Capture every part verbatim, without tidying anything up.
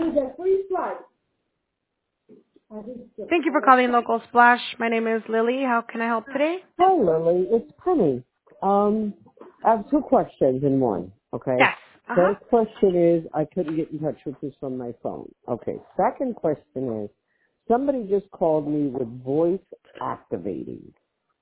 Thank you for calling Local Splash. My name is Lily. How can I help today? Hi, Lily. It's Penny. Um, I have two questions in one. Okay. Yes. Uh-huh. First question is I couldn't get in touch with this from my phone. Okay. Second question is somebody just called me with voice activating,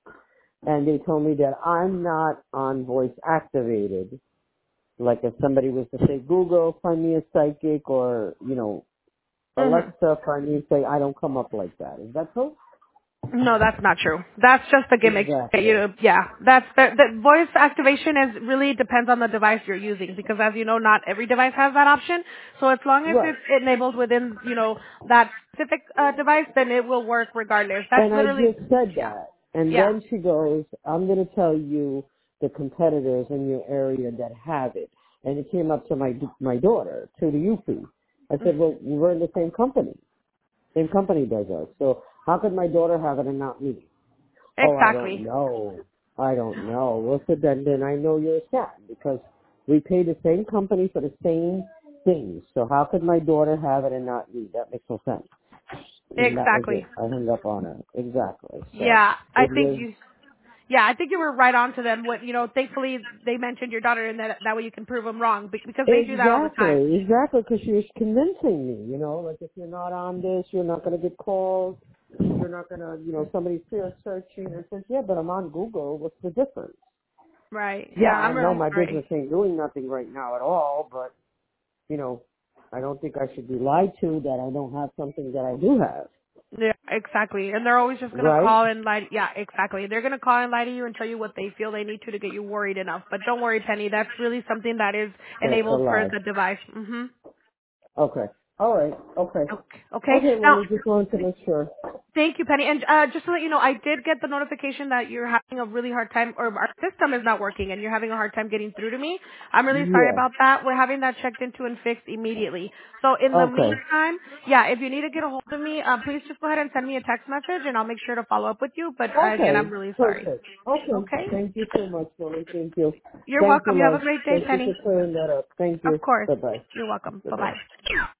and they told me that I'm not on voice activated. Like if somebody was to say, Google, find me a psychic, or you know, Mm-hmm. Alexa, find me a psychic, I don't come up like that. Is that true? No, that's not true. That's just a gimmick. Exactly. You, yeah, that's the, the voice activation is really depends on the device you're using because, as you know, not every device has that option. So as long as Right. it's enabled within, you know, that specific uh, device, then it will work regardless. That's And I literally, just said yeah, that. And yeah. then she goes, I'm going to tell you the competitors in your area that have it. And it came up to my my daughter, to the U P. I said, well, we're in the same company. Same company does us. So how could my daughter have it and not me? Oh, I don't Exactly. know. I don't know. Well, so then, then I know you're a scam because we pay the same company for the same things. So how could my daughter have it and not me? That makes no sense. And that was Exactly. it. I hung up on her. Exactly. So Yeah, I it think was you. Yeah, I think you were right on to them. What you know, thankfully they mentioned your daughter, and that that way you can prove them wrong be- because they do that all the time. exactly, exactly because she was convincing me, you know, like if you're not on this, you're not going to get calls. You're not going to, you know, somebody's here searching. I said, yeah, but I'm on Google. What's the difference? Right. Yeah, Yeah, I I'm know really my business sorry. ain't doing nothing right now at all, but, you know, I don't think I should be lied to that I don't have something that I do have. Yeah, exactly. And they're always just gonna Right? call and lie. Yeah, exactly. They're gonna call and lie to you and tell you what they feel they need to to get you worried enough. But don't worry, Penny. That's really something that is That's a enabled for lie. the device. Mhm. Okay. All right. Okay. Okay. Okay. Okay, well, Now, we just wanted to make sure. thank you, Penny. And uh, just to let you know, I did get the notification that you're having a really hard time, or our system is not working, and you're having a hard time getting through to me. I'm really sorry Yes. about that. We're having that checked into and fixed immediately. So in the Okay. meantime, yeah, if you need to get a hold of me, uh, please just go ahead and send me a text message, and I'll make sure to follow up with you. But uh, again, I'm Okay. really sorry. Perfect. Okay. Okay? Thank you so much, Lily. Thank you. You're Thank you, welcome. You have love. a great day, Thank you for Penny. clearing that up. Thank Of you. course. Bye-bye. You're welcome. Bye-bye. Bye-bye.